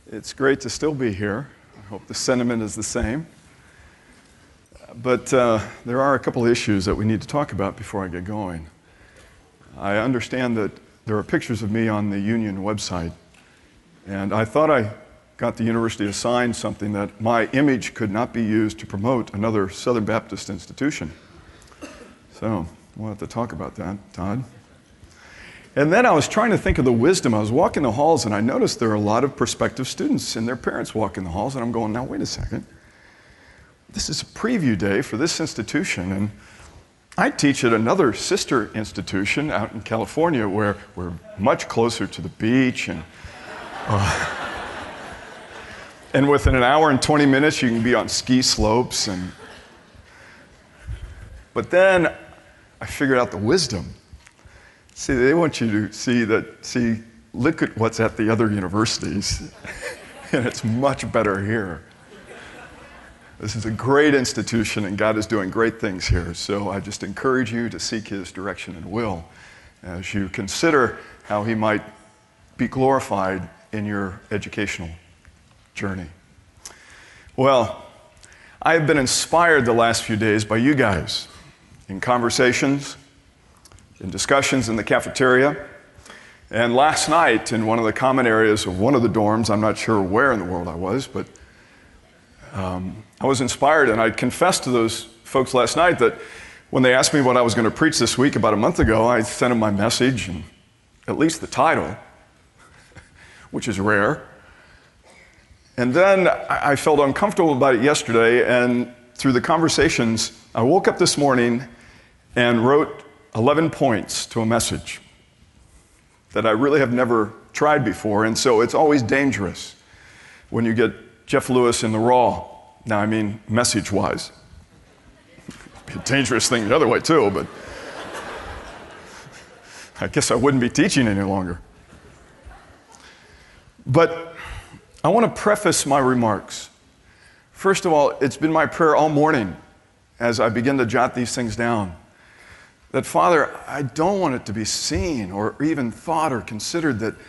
It's great to still be here. I hope the sentiment is the same. But there are a couple of issues that we need to talk about before I get going. I understand that there are pictures of me on the Union website, and I thought I got the university assigned something that my image could not be used to promote another Southern Baptist institution. So we'll have to talk about that, Todd. And then I was trying to think of the wisdom. I was walking the halls, and I noticed there are a lot of prospective students and their parents walking the halls, and I'm going, now wait a second. This is a preview day for this institution, and I teach at another sister institution out in California where we're much closer to the beach, and within an hour and 20 minutes you can be on ski slopes. But then I figured out the wisdom. See, they want you to look at what's at the other universities, and it's much better here. This is a great institution, and God is doing great things here. So I just encourage you to seek His direction and will as you consider how He might be glorified in your educational journey. Well, I've been inspired the last few days by you guys in conversations, in discussions in the cafeteria, and last night in one of the common areas of one of the dorms. I'm not sure where in the world I was, but I was inspired, and I confessed to those folks last night that when they asked me what I was going to preach this week about a month ago, I sent them my message and at least the title, which is rare. And then I felt uncomfortable about it yesterday, and through the conversations, I woke up this morning and wrote 11 points to a message that I really have never tried before, and so it's always dangerous when you get Jeff Lewis in the raw. Now, I mean message-wise. It'd be a dangerous thing the other way too, but I guess I wouldn't be teaching any longer. But I want to preface my remarks. First of all, it's been my prayer all morning as I begin to jot these things down that, Father, I don't want it to be seen or even thought or considered that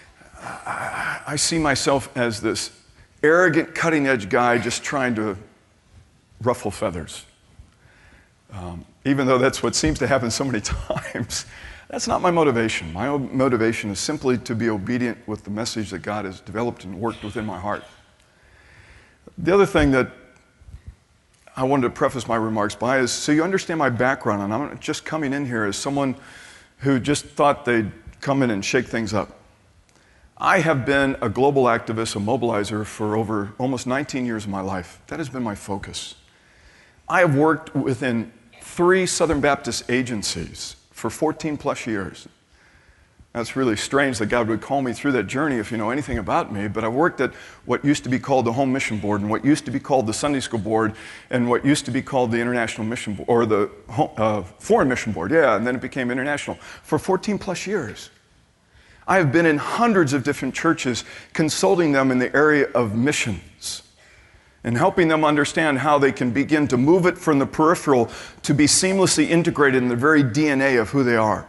I see myself as this arrogant, cutting-edge guy just trying to ruffle feathers. Even though that's what seems to happen so many times, that's not my motivation. My motivation is simply to be obedient with the message that God has developed and worked within my heart. The other thing that I wanted to preface my remarks by is so you understand my background, and I'm just coming in here as someone who just thought they'd come in and shake things up. I have been a global activist, a mobilizer for over almost 19 years of my life. That has been my focus. I have worked within 3 Southern Baptist agencies for 14 plus years. That's really strange that God would call me through that journey if you know anything about me, but I worked at what used to be called the Home Mission Board and what used to be called the Sunday School Board and what used to be called the International Mission Board, or the Foreign Mission Board, and then it became International, for 14 plus years. I have been in hundreds of different churches consulting them in the area of missions and helping them understand how they can begin to move it from the peripheral to be seamlessly integrated in the very DNA of who they are.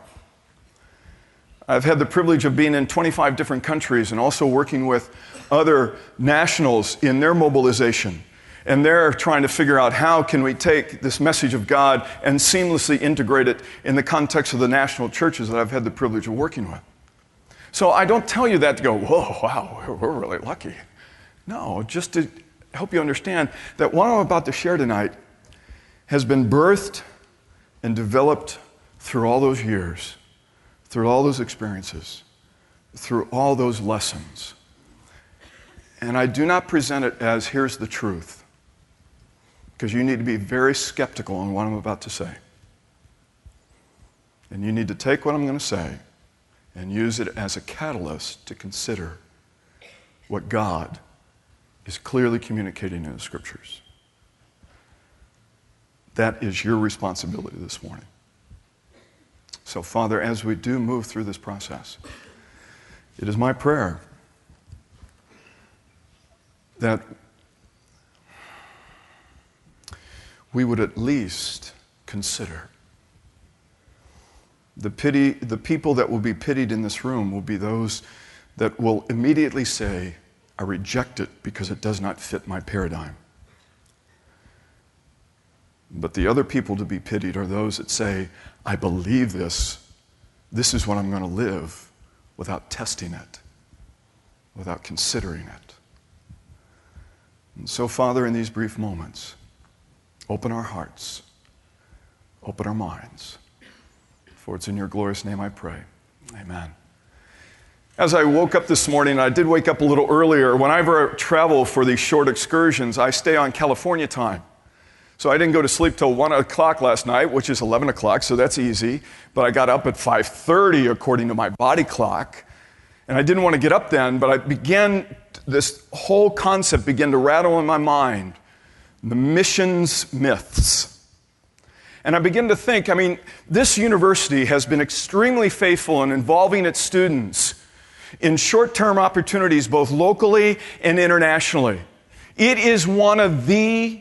I've had the privilege of being in 25 different countries and also working with other nationals in their mobilization. And they're trying to figure out how can we take this message of God and seamlessly integrate it in the context of the national churches that I've had the privilege of working with. So I don't tell you that to go, whoa, wow, we're really lucky. No, just to help you understand that what I'm about to share tonight has been birthed and developed through all those years, through all those experiences, through all those lessons. And I do not present it as here's the truth, because you need to be very skeptical on what I'm about to say. And you need to take what I'm going to say and use it as a catalyst to consider what God is clearly communicating in the Scriptures. That is your responsibility this morning. So, Father, as we do move through this process, it is my prayer that we would at least consider the people that will be pitied in this room will be those that will immediately say, I reject it because it does not fit my paradigm. But the other people to be pitied are those that say, I believe this. This is what I'm going to live, without testing it, without considering it. And so, Father, in these brief moments, open our hearts, open our minds. For it's in your glorious name I pray. Amen. As I woke up this morning, I did wake up a little earlier. Whenever I travel for these short excursions, I stay on California time. So I didn't go to sleep till 1 o'clock last night, which is 11 o'clock, so that's easy. But I got up at 5:30 according to my body clock. And I didn't want to get up then, but this whole concept began to rattle in my mind. The missions myths. And I began to think, this university has been extremely faithful in involving its students in short-term opportunities, both locally and internationally. It is one of the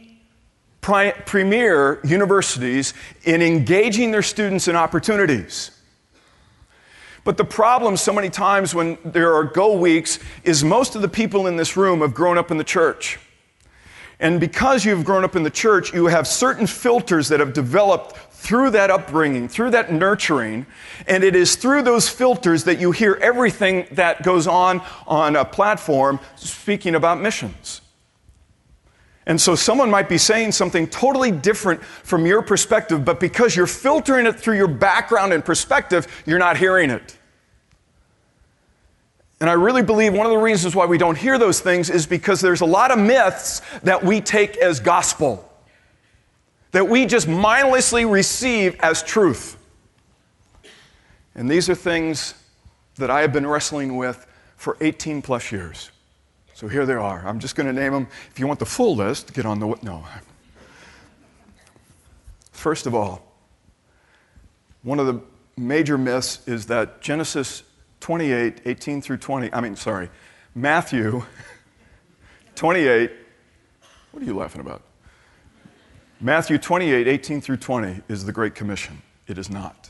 premier universities in engaging their students in opportunities. But the problem so many times when there are Go Weeks is most of the people in this room have grown up in the church. And because you've grown up in the church, you have certain filters that have developed through that upbringing, through that nurturing, and it is through those filters that you hear everything that goes on a platform speaking about missions. And so someone might be saying something totally different from your perspective, but because you're filtering it through your background and perspective, you're not hearing it. And I really believe one of the reasons why we don't hear those things is because there's a lot of myths that we take as gospel, that we just mindlessly receive as truth. And these are things that I have been wrestling with for 18 plus years. So here they are. I'm just going to name them. If you want the full list, get on the... No. First of all, one of the major myths is that Genesis 28, 18 through 20... Matthew 28... What are you laughing about? Matthew 28, 18 through 20 is the Great Commission. It is not.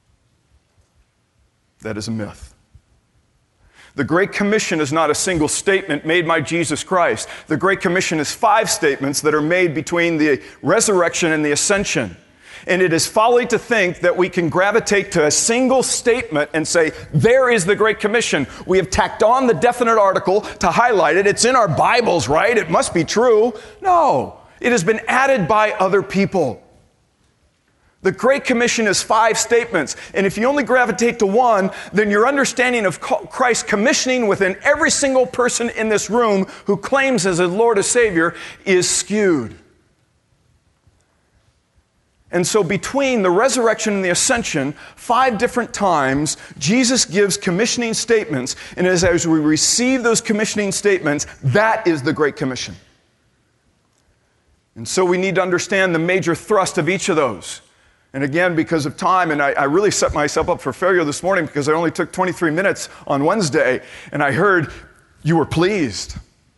That is a myth. The Great Commission is not a single statement made by Jesus Christ. The Great Commission is 5 statements that are made between the resurrection and the ascension. And it is folly to think that we can gravitate to a single statement and say, there is the Great Commission. We have tacked on the definite article to highlight it. It's in our Bibles, right? It must be true. No, it has been added by other people. The Great Commission is 5 statements, and if you only gravitate to one, then your understanding of Christ's commissioning within every single person in this room who claims as a Lord and Savior is skewed. And so between the resurrection and the ascension, 5 different times, Jesus gives commissioning statements, and as we receive those commissioning statements, that is the Great Commission. And so we need to understand the major thrust of each of those. And again, because of time, and I really set myself up for failure this morning because I only took 23 minutes on Wednesday, and I heard you were pleased.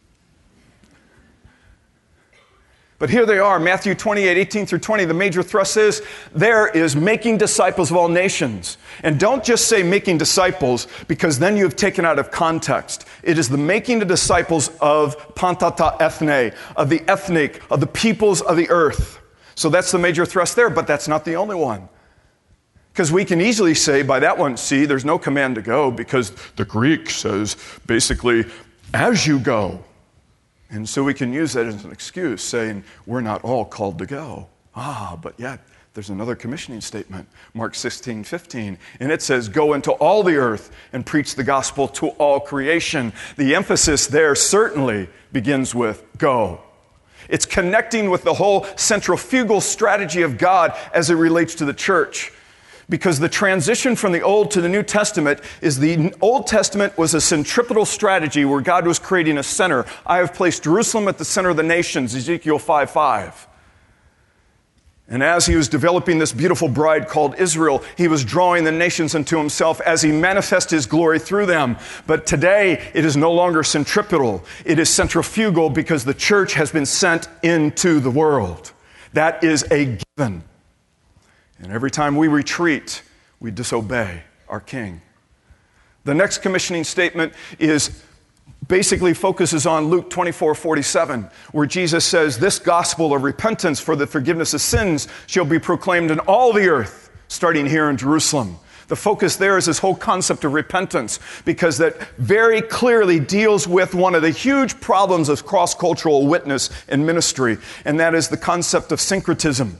But here they are, Matthew 28, 18 through 20. The major thrust is, there is making disciples of all nations. And don't just say making disciples, because then you have taken out of context. It is the making the disciples of pantata ethne, of the ethnic, of the peoples of the earth. So that's the major thrust there, but that's not the only one. Because we can easily say by that one, see, there's no command to go because the Greek says basically, as you go. And so we can use that as an excuse, saying we're not all called to go. But yet there's another commissioning statement, Mark 16, 15, and it says, go into all the earth and preach the gospel to all creation. The emphasis there certainly begins with go. It's connecting with the whole centrifugal strategy of God as it relates to the church. Because the transition from the Old to the New Testament is the Old Testament was a centripetal strategy where God was creating a center. I have placed Jerusalem at the center of the nations, Ezekiel 5:5. And as he was developing this beautiful bride called Israel, he was drawing the nations unto himself as he manifested his glory through them. But today, it is no longer centripetal. It is centrifugal because the church has been sent into the world. That is a given. And every time we retreat, we disobey our King. The next commissioning statement is basically focuses on Luke 24:47, where Jesus says, "This gospel of repentance for the forgiveness of sins shall be proclaimed in all the earth, starting here in Jerusalem." The focus there is this whole concept of repentance, because that very clearly deals with one of the huge problems of cross-cultural witness and ministry, and that is the concept of syncretism.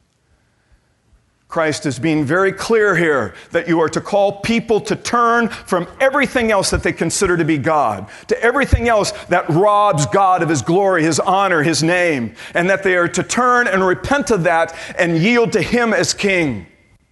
Christ is being very clear here that you are to call people to turn from everything else that they consider to be God, to everything else that robs God of His glory, His honor, His name, and that they are to turn and repent of that and yield to Him as King.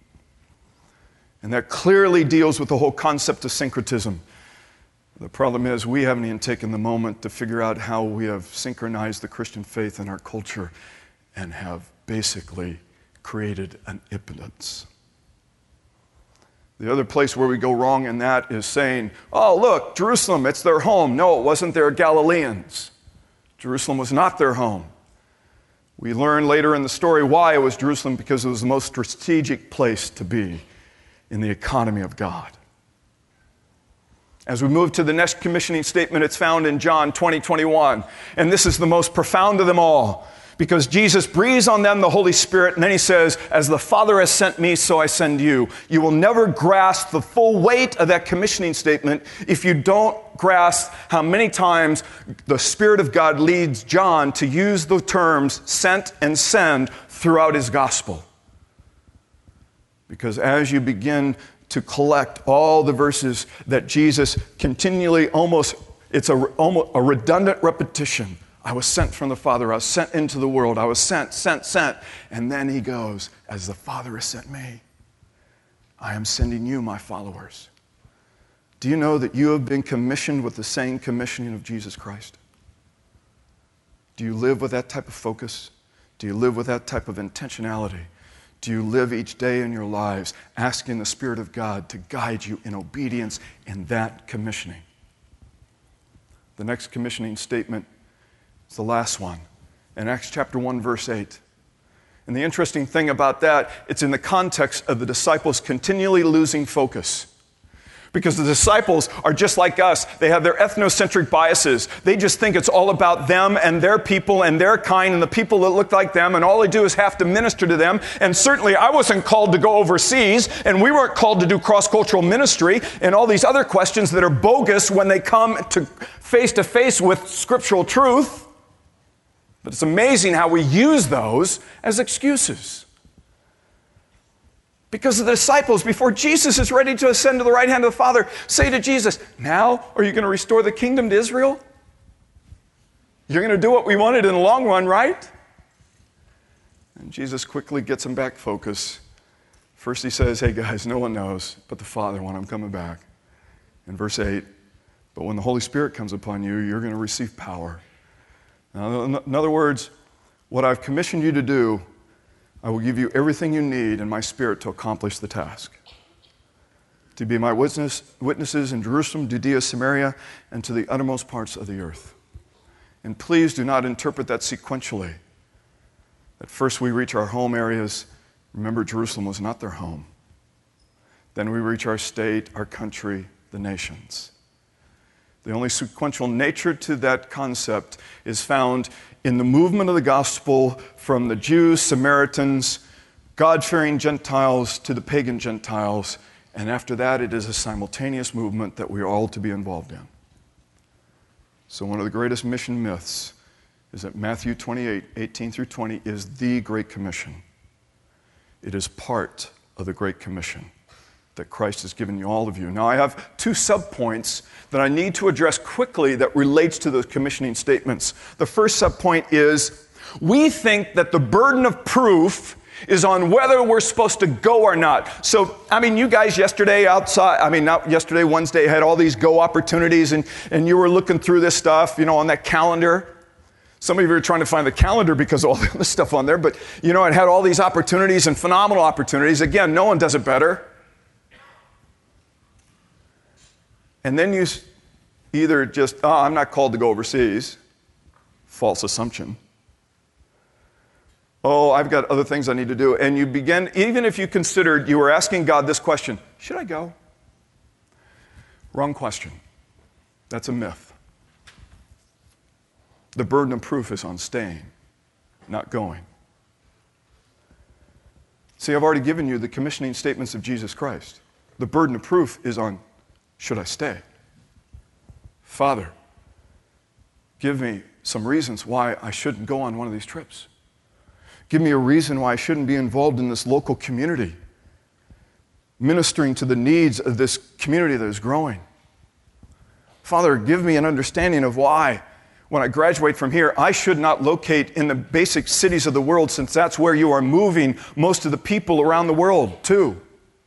And that clearly deals with the whole concept of syncretism. The problem is we haven't even taken the moment to figure out how we have synchronized the Christian faith in our culture and have basically created an impotence. The other place where we go wrong in that is saying, "Oh, look, Jerusalem, it's their home." No, it wasn't their Galileans. Jerusalem was not their home. We learn later in the story why it was Jerusalem, because it was the most strategic place to be in the economy of God. As we move to the next commissioning statement, it's found in John 20:21. And this is the most profound of them all, because Jesus breathes on them the Holy Spirit, and then He says, "As the Father has sent me, so I send you." You will never grasp the full weight of that commissioning statement if you don't grasp how many times the Spirit of God leads John to use the terms sent and send throughout his gospel. Because as you begin to collect all the verses that Jesus continually it's a redundant repetition. I was sent from the Father. I was sent into the world. I was sent. And then He goes, "As the Father has sent me, I am sending you, my followers." Do you know that you have been commissioned with the same commissioning of Jesus Christ? Do you live with that type of focus? Do you live with that type of intentionality? Do you live each day in your lives asking the Spirit of God to guide you in obedience in that commissioning? The next commissioning statement is the last one, in Acts chapter 1, verse 8. And the interesting thing about that, it's in the context of the disciples continually losing focus. Because the disciples are just like us. They have their ethnocentric biases. They just think it's all about them and their people and their kind and the people that look like them, and all they do is have to minister to them. And certainly I wasn't called to go overseas, and we weren't called to do cross-cultural ministry and all these other questions that are bogus when they come to face with scriptural truth. But it's amazing how we use those as excuses. Because the disciples, before Jesus is ready to ascend to the right hand of the Father, say to Jesus, "Now are you going to restore the kingdom to Israel? You're going to do what we wanted in the long run, right?" And Jesus quickly gets them back focused. First He says, "Hey guys, no one knows but the Father when I'm coming back." In verse 8, "But when the Holy Spirit comes upon you, you're going to receive power." Now, in other words, what I've commissioned you to do, I will give you everything you need in my Spirit to accomplish the task. To be my witnesses in Jerusalem, Judea, Samaria, and to the uttermost parts of the earth. And please do not interpret that sequentially. That first we reach our home areas. Remember, Jerusalem was not their home. Then we reach our state, our country, the nations. The only sequential nature to that concept is found in the movement of the gospel from the Jews, Samaritans, God-fearing Gentiles to the pagan Gentiles, and after that it is a simultaneous movement that we are all to be involved in. So one of the greatest mission myths is that Matthew 28, 18 through 20 is the Great Commission. It is part of the Great Commission that Christ has given you, all of you. Now I have two subpoints that I need to address quickly that relates to those commissioning statements. The first subpoint is, we think that the burden of proof is on whether we're supposed to go or not. So, you guys yesterday Wednesday, had all these go opportunities, and you were looking through this stuff, on that calendar. Some of you are trying to find the calendar because of all the other stuff on there, but, it had all these opportunities and phenomenal opportunities. Again, no one does it better. And then you either just, I'm not called to go overseas. False assumption. I've got other things I need to do. And you begin, even if you were asking God this question, should I go? Wrong question. That's a myth. The burden of proof is on staying, not going. See, I've already given you the commissioning statements of Jesus Christ. The burden of proof is on, should I stay? Father, give me some reasons why I shouldn't go on one of these trips. Give me a reason why I shouldn't be involved in this local community, ministering to the needs of this community that is growing. Father, give me an understanding of why, when I graduate from here, I should not locate in the basic cities of the world, since that's where you are moving most of the people around the world to.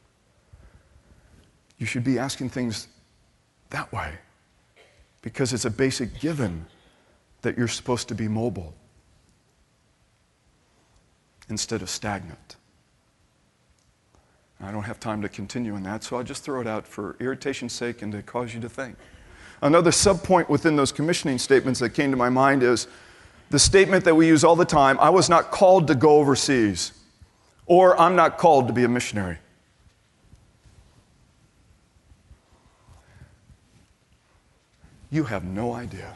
You should be asking things that way, because it's a basic given that you're supposed to be mobile instead of stagnant. I don't have time to continue in that, so I'll just throw it out for irritation's sake and to cause you to think. Another subpoint within those commissioning statements that came to my mind is the statement that we use all the time, I was not called to go overseas, or I'm not called to be a missionary. You have no idea.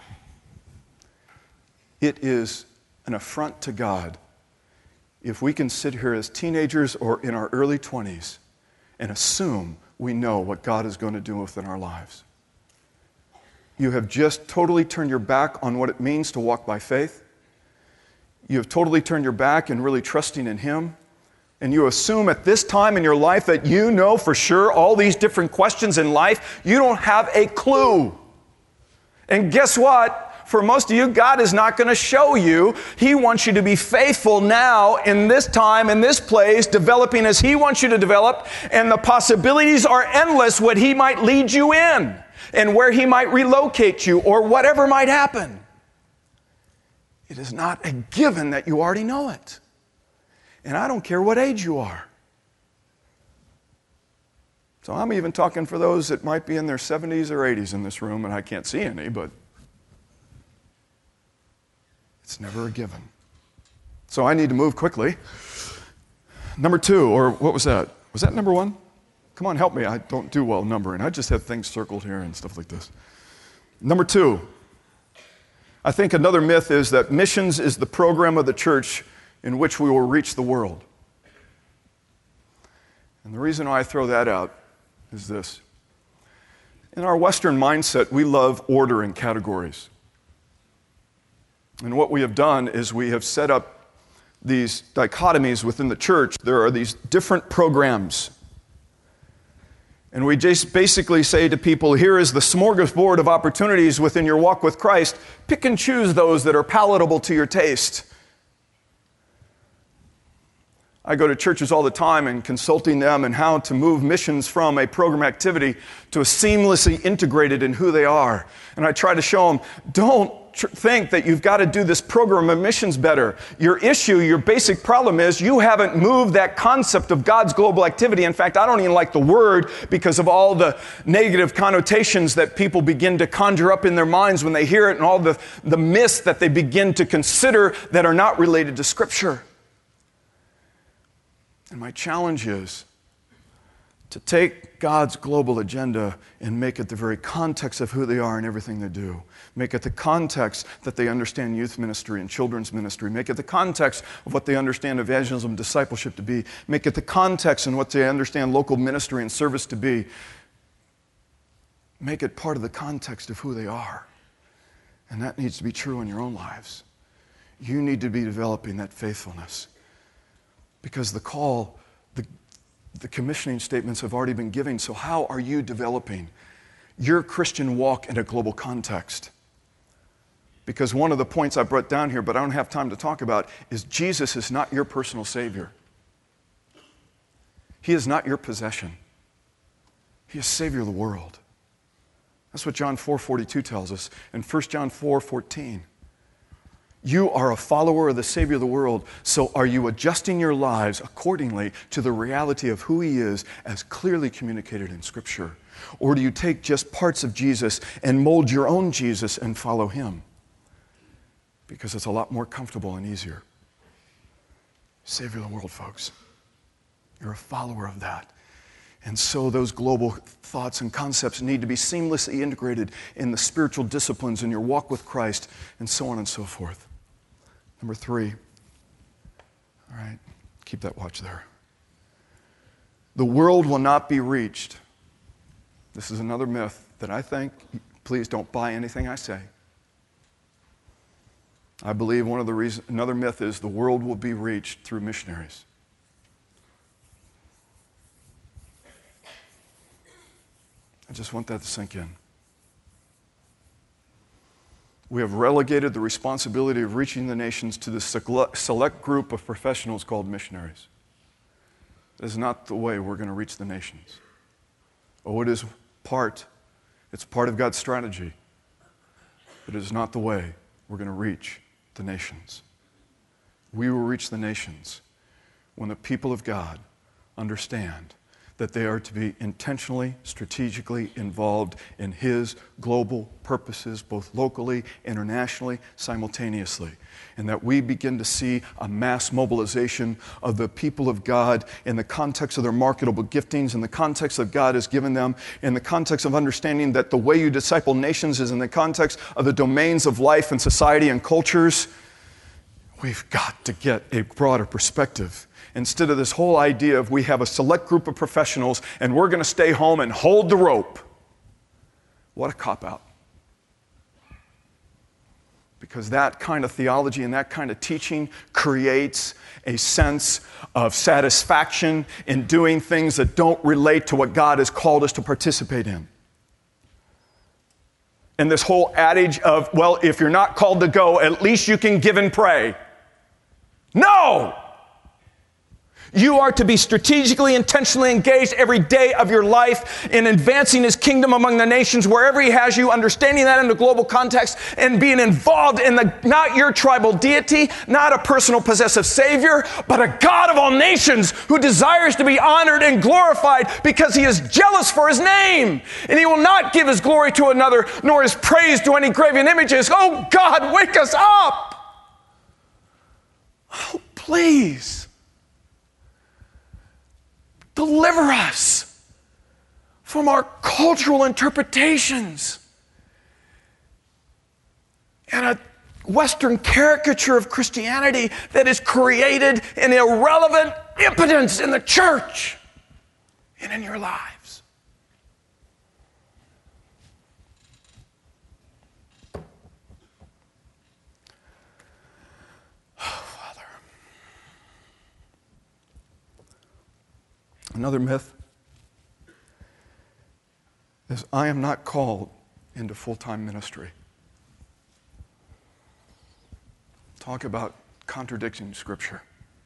It is an affront to God if we can sit here as teenagers or in our early 20s and assume we know what God is going to do within our lives. You have just totally turned your back on what it means to walk by faith. You have totally turned your back and really trusting in Him. And you assume at this time in your life that you know for sure all these different questions in life. You don't have a clue. And guess what? For most of you, God is not going to show you. He wants you to be faithful now in this time, in this place, developing as He wants you to develop. And the possibilities are endless what He might lead you in and where He might relocate you or whatever might happen. It is not a given that you already know it. And I don't care what age you are. So I'm even talking for those that might be in their 70s or 80s in this room, and I can't see any, but it's never a given. So I need to move quickly. Number 2, or what was that? Was that number 1? Come on, help me. I don't do well numbering. I just have things circled here and stuff like this. Number 2, I think another myth is that missions is the program of the church in which we will reach the world. And the reason why I throw that out is this. In our Western mindset, we love order and categories. And what we have done is we have set up these dichotomies within the church. There are these different programs. And we just basically say to people, here is the smorgasbord of opportunities within your walk with Christ. Pick and choose those that are palatable to your taste. I go to churches all the time and consulting them in how to move missions from a program activity to a seamlessly integrated in who they are. And I try to show them, don't think that you've got to do this program of missions better. Your issue, your basic problem is you haven't moved that concept of God's global activity. In fact, I don't even like the word because of all the negative connotations that people begin to conjure up in their minds when they hear it and all the myths that they begin to consider that are not related to Scripture. And my challenge is to take God's global agenda and make it the very context of who they are and everything they do. Make it the context that they understand youth ministry and children's ministry. Make it the context of what they understand evangelism, discipleship to be. Make it the context and what they understand local ministry and service to be. Make it part of the context of who they are. And that needs to be true in your own lives. You need to be developing that faithfulness. Because the call, the commissioning statements have already been given. So how are you developing your Christian walk in a global context? Because one of the points I brought down here, but I don't have time to talk about, is Jesus is not your personal Savior. He is not your possession. He is Savior of the world. That's what John 4:42 tells us, and 1 John 4:14. You are a follower of the Savior of the world, so are you adjusting your lives accordingly to the reality of who He is as clearly communicated in Scripture? Or do you take just parts of Jesus and mold your own Jesus and follow Him? Because it's a lot more comfortable and easier. Savior of the world, folks. You're a follower of that. And so those global thoughts and concepts need to be seamlessly integrated in the spiritual disciplines in your walk with Christ, and so on and so forth. Number 3. All right, keep that watch there. The world will not be reached. This is another myth that I think, please don't buy anything I say. I believe another myth is the world will be reached through missionaries. I just want that to sink in. We have relegated the responsibility of reaching the nations to the select group of professionals called missionaries. That is not the way we're going to reach the nations. Oh, it's part of God's strategy, but it is not the way we're going to reach the nations. We will reach the nations when the people of God understand that they are to be intentionally, strategically involved in His global purposes, both locally, internationally, simultaneously. And that we begin to see a mass mobilization of the people of God in the context of their marketable giftings, in the context that God has given them, in the context of understanding that the way you disciple nations is in the context of the domains of life and society and cultures. We've got to get a broader perspective. Instead of this whole idea of we have a select group of professionals and we're going to stay home and hold the rope. What a cop-out. Because that kind of theology and that kind of teaching creates a sense of satisfaction in doing things that don't relate to what God has called us to participate in. And this whole adage of, well, if you're not called to go, at least you can give and pray. No! You are to be strategically, intentionally engaged every day of your life in advancing His kingdom among the nations, wherever He has you, understanding that in the global context, and being involved in not your tribal deity, not a personal possessive Savior, but a God of all nations who desires to be honored and glorified because He is jealous for His name. And He will not give His glory to another, nor His praise to any graven images. Oh God, wake us up! Oh, please. Deliver us from our cultural interpretations and a Western caricature of Christianity that has created an irrelevant impotence in the church and in your lives. Another myth is I am not called into full-time ministry. Talk about contradicting Scripture.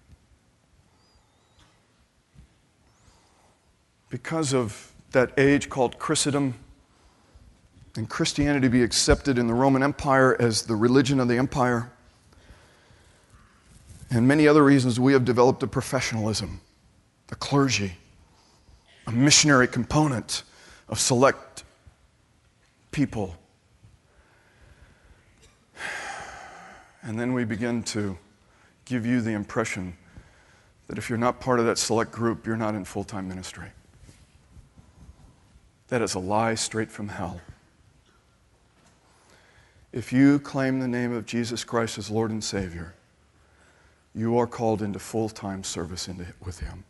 Because of that age called Christendom and Christianity be accepted in the Roman Empire as the religion of the empire, and many other reasons, we have developed a professionalism, a clergy, a missionary component of select people. And then we begin to give you the impression that if you're not part of that select group, you're not in full-time ministry. That is a lie straight from hell. If you claim the name of Jesus Christ as Lord and Savior, you are called into full-time service with Him.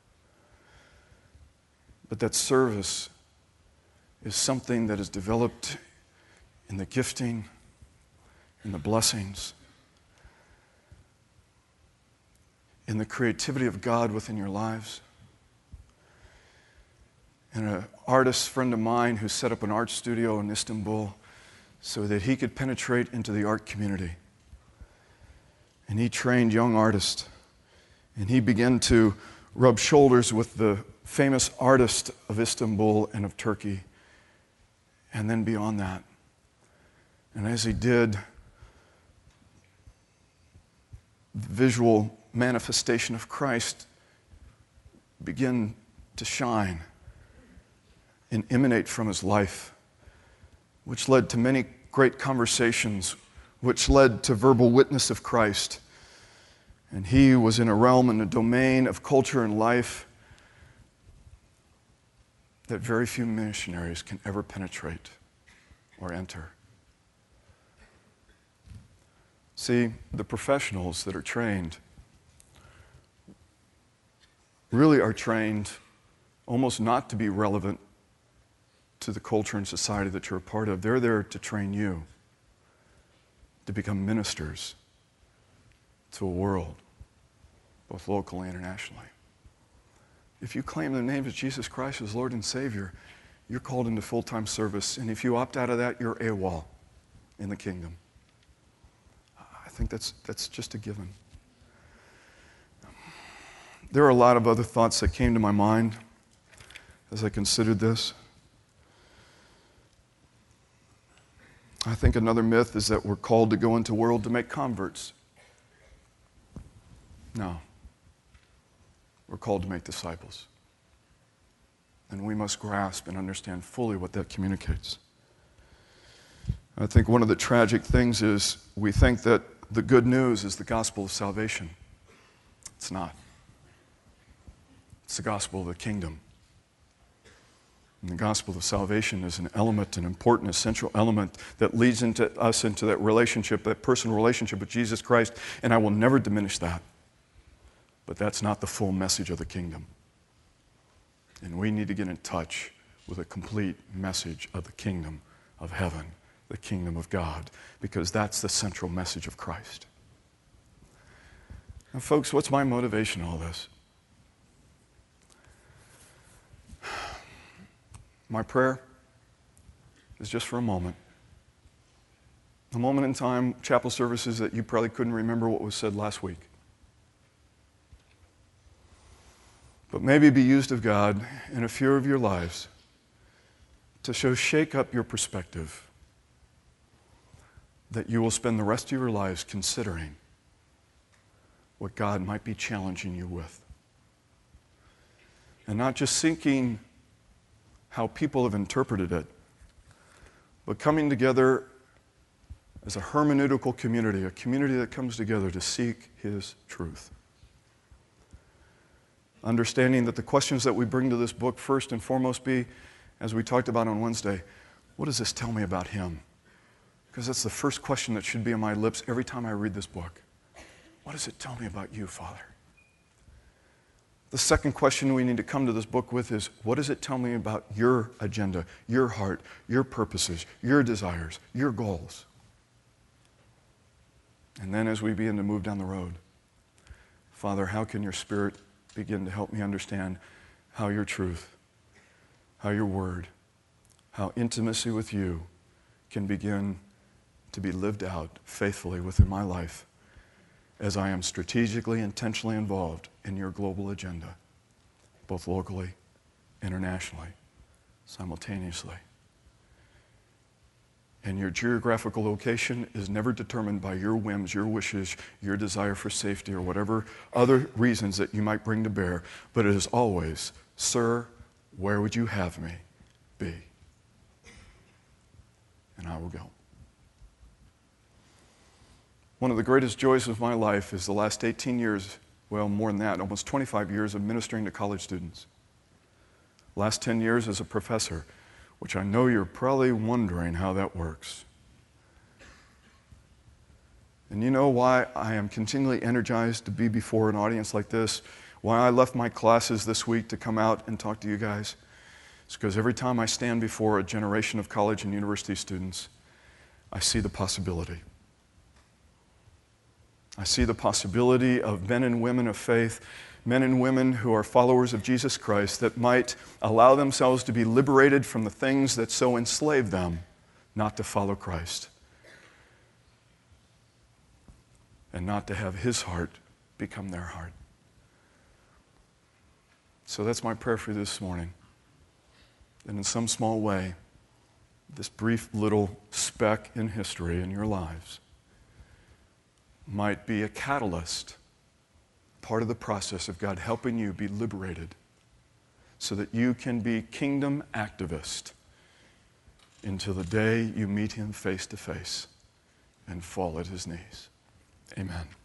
But that service is something that is developed in the gifting, in the blessings, in the creativity of God within your lives. And an artist friend of mine who set up an art studio in Istanbul so that he could penetrate into the art community. And he trained young artists. And he began to rub shoulders with the famous artist of Istanbul and of Turkey, and then beyond that. And as he did, the visual manifestation of Christ began to shine and emanate from his life, which led to many great conversations, which led to verbal witness of Christ. And he was in a realm and a domain of culture and life that very few missionaries can ever penetrate or enter. See, the professionals that are trained really are trained almost not to be relevant to the culture and society that you're a part of. They're there to train you to become ministers to a world, both locally and internationally. If you claim the name of Jesus Christ as Lord and Savior, you're called into full-time service. And if you opt out of that, you're AWOL in the kingdom. I think that's just a given. There are a lot of other thoughts that came to my mind as I considered this. I think another myth is that we're called to go into the world to make converts. No. We're called to make disciples. And we must grasp and understand fully what that communicates. I think one of the tragic things is we think that the good news is the gospel of salvation. It's not. It's the gospel of the kingdom. And the gospel of salvation is an element, an important, essential element that leads us into that relationship, that personal relationship with Jesus Christ, and I will never diminish that. But that's not the full message of the kingdom. And we need to get in touch with a complete message of the kingdom of heaven, the kingdom of God, because that's the central message of Christ. Now, folks, what's my motivation in all this? My prayer is just for a moment in time, chapel services that you probably couldn't remember what was said last week. But maybe be used of God in a few of your lives to shake up your perspective, that you will spend the rest of your lives considering what God might be challenging you with. And not just seeking how people have interpreted it, but coming together as a hermeneutical community, a community that comes together to seek His truth. Understanding that the questions that we bring to this book first and foremost be, as we talked about on Wednesday, what does this tell me about Him? Because that's the first question that should be on my lips every time I read this book. What does it tell me about you, Father? The second question we need to come to this book with is, what does it tell me about your agenda, your heart, your purposes, your desires, your goals? And then as we begin to move down the road, Father, how can your Spirit begin to help me understand how your truth, how your word, how intimacy with you can begin to be lived out faithfully within my life as I am strategically, intentionally involved in your global agenda, both locally, internationally, simultaneously. And your geographical location is never determined by your whims, your wishes, your desire for safety, or whatever other reasons that you might bring to bear, but it is always, Sir, where would you have me be? And I will go. One of the greatest joys of my life is the last 18 years, well, more than that, almost 25 years of ministering to college students. Last 10 years as a professor, which I know you're probably wondering how that works. And you know why I am continually energized to be before an audience like this? Why I left my classes this week to come out and talk to you guys? It's because every time I stand before a generation of college and university students, I see the possibility. I see the possibility of men and women of faith, men and women who are followers of Jesus Christ that might allow themselves to be liberated from the things that so enslave them not to follow Christ and not to have His heart become their heart. So that's my prayer for you this morning. And in some small way, this brief little speck in history in your lives might be a catalyst, part of the process of God helping you be liberated so that you can be kingdom activist until the day you meet Him face to face and fall at His knees. Amen.